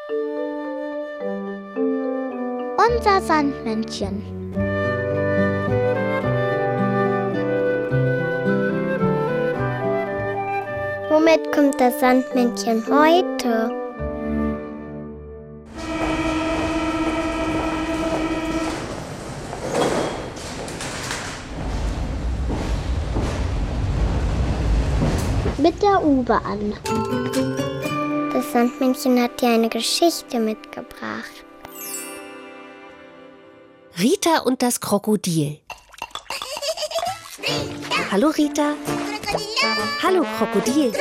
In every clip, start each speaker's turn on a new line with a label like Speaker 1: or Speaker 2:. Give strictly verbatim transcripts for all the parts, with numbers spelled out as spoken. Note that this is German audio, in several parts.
Speaker 1: Unser Sandmännchen. Womit kommt das Sandmännchen heute? Mit der U-Bahn. Das Sandmännchen hat dir eine Geschichte mitgebracht.
Speaker 2: Rita und das Krokodil. Hallo Rita. Hallo Krokodil.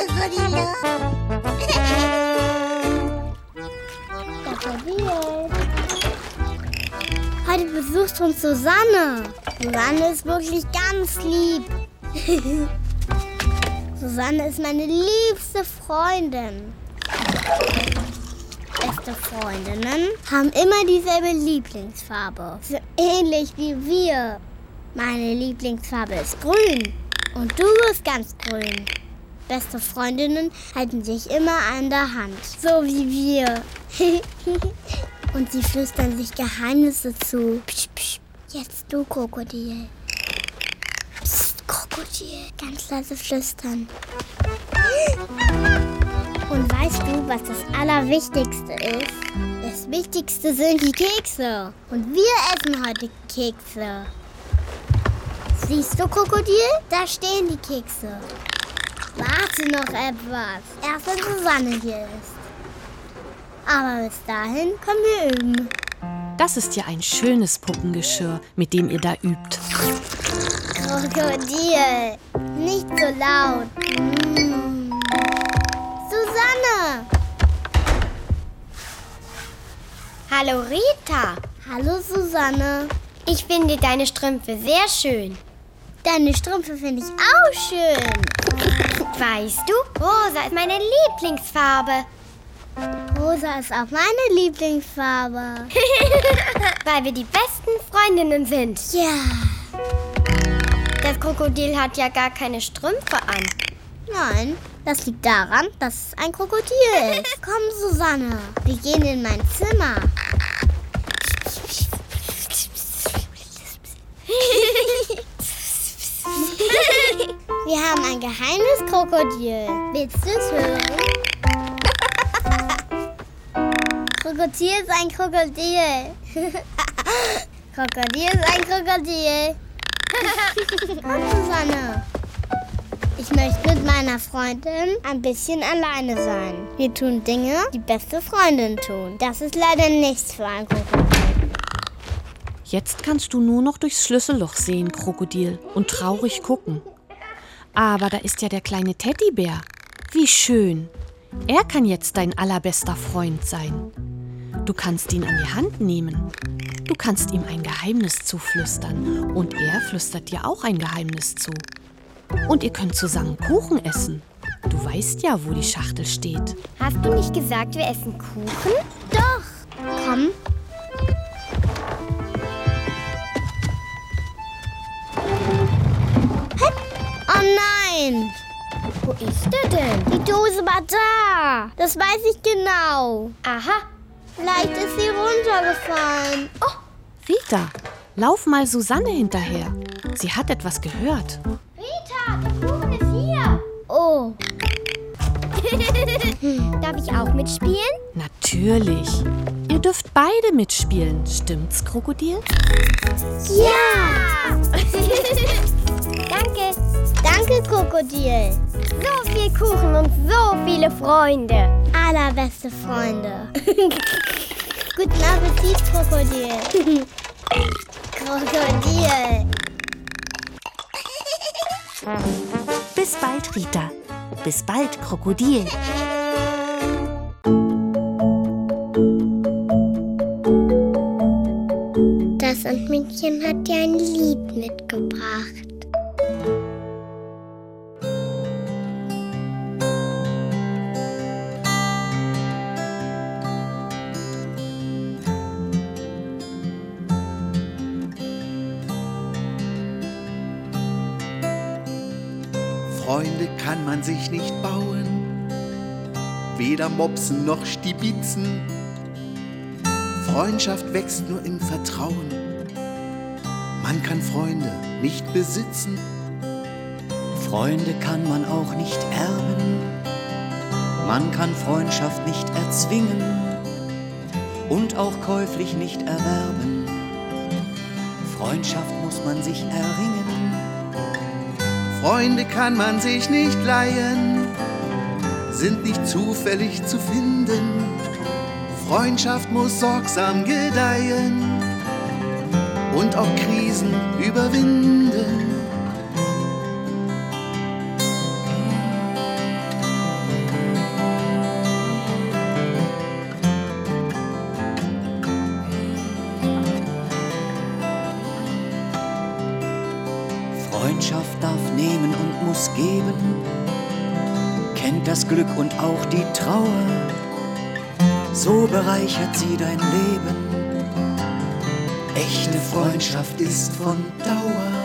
Speaker 1: Heute besucht uns Susanne. Susanne ist wirklich ganz lieb. Susanne ist meine liebste Freundin. Beste Freundinnen haben immer dieselbe Lieblingsfarbe. So ähnlich wie wir. Meine Lieblingsfarbe ist grün. Und du bist ganz grün. Beste Freundinnen halten sich immer an der Hand. So wie wir. Und sie flüstern sich Geheimnisse zu. Psch, psch. Jetzt du, Krokodil. Psst, Krokodil. Ganz leise flüstern. Und weißt du, was das Allerwichtigste ist? Das Wichtigste sind die Kekse. Und wir essen heute Kekse. Siehst du, Krokodil? Da stehen die Kekse. Warte noch etwas. Erst wenn Susanne hier ist. Aber bis dahin können wir üben.
Speaker 2: Das ist ja ein schönes Puppengeschirr, mit dem ihr da übt.
Speaker 1: Krokodil, nicht so laut. Mm. Susanne!
Speaker 3: Hallo Rita.
Speaker 1: Hallo Susanne.
Speaker 3: Ich finde deine Strümpfe sehr schön.
Speaker 1: Deine Strümpfe finde ich auch schön.
Speaker 3: Weißt du, rosa ist meine Lieblingsfarbe.
Speaker 1: Rosa ist auch meine Lieblingsfarbe.
Speaker 3: Weil wir die besten Freundinnen sind.
Speaker 1: Ja.
Speaker 3: Das Krokodil hat ja gar keine Strümpfe an.
Speaker 1: Nein, das liegt daran, dass es ein Krokodil ist. Komm, Susanne, wir gehen in mein Zimmer. Wir haben ein geheimes Krokodil. Willst du es hören? Krokodil ist ein Krokodil. Krokodil ist ein Krokodil. Komm, Susanne. Ich möchte mit meiner Freundin ein bisschen alleine sein. Wir tun Dinge, die beste Freundinnen tun. Das ist leider nichts für ein Krokodil.
Speaker 2: Jetzt kannst du nur noch durchs Schlüsselloch sehen, Krokodil, und traurig gucken. Aber da ist ja der kleine Teddybär. Wie schön. Er kann jetzt dein allerbester Freund sein. Du kannst ihn an die Hand nehmen. Du kannst ihm ein Geheimnis zuflüstern. Und er flüstert dir auch ein Geheimnis zu. Und ihr könnt zusammen Kuchen essen. Du weißt ja, wo die Schachtel steht.
Speaker 3: Hast du nicht gesagt, wir essen Kuchen?
Speaker 1: Doch. Komm. Oh nein!
Speaker 3: Wo ist er denn?
Speaker 1: Die Dose war da. Das weiß ich genau.
Speaker 3: Aha.
Speaker 1: Vielleicht ist sie runtergefallen.
Speaker 2: Oh, Rita, lauf mal Susanne hinterher. Sie hat etwas gehört.
Speaker 3: Rita, der Kuchen ist hier.
Speaker 1: Oh.
Speaker 3: Darf ich auch mitspielen?
Speaker 2: Natürlich. Ihr dürft beide mitspielen. Stimmt's, Krokodil?
Speaker 1: Ja!
Speaker 3: Danke.
Speaker 1: Danke, Krokodil.
Speaker 3: So viel Kuchen und so viele Freunde.
Speaker 1: Allerbeste Freunde. Guten Appetit, Krokodil. Krokodil.
Speaker 2: Bis bald, Rita. Bis bald, Krokodil.
Speaker 1: Das Sandmännchen hat dir ein Lied mitgebracht.
Speaker 4: Freunde kann man sich nicht bauen, weder Mopsen noch Stiebitzen. Freundschaft wächst nur im Vertrauen. Man kann Freunde nicht besitzen.
Speaker 5: Freunde kann man auch nicht erben. Man kann Freundschaft nicht erzwingen und auch käuflich nicht erwerben. Freundschaft muss man sich erringen.
Speaker 4: Freunde kann man sich nicht leihen, sind nicht zufällig zu finden. Freundschaft muss sorgsam gedeihen und auch Krisen überwinden.
Speaker 5: Freundschaft darf nehmen und muss geben, kennt das Glück und auch die Trauer. So bereichert sie dein Leben. Echte Freundschaft ist von Dauer.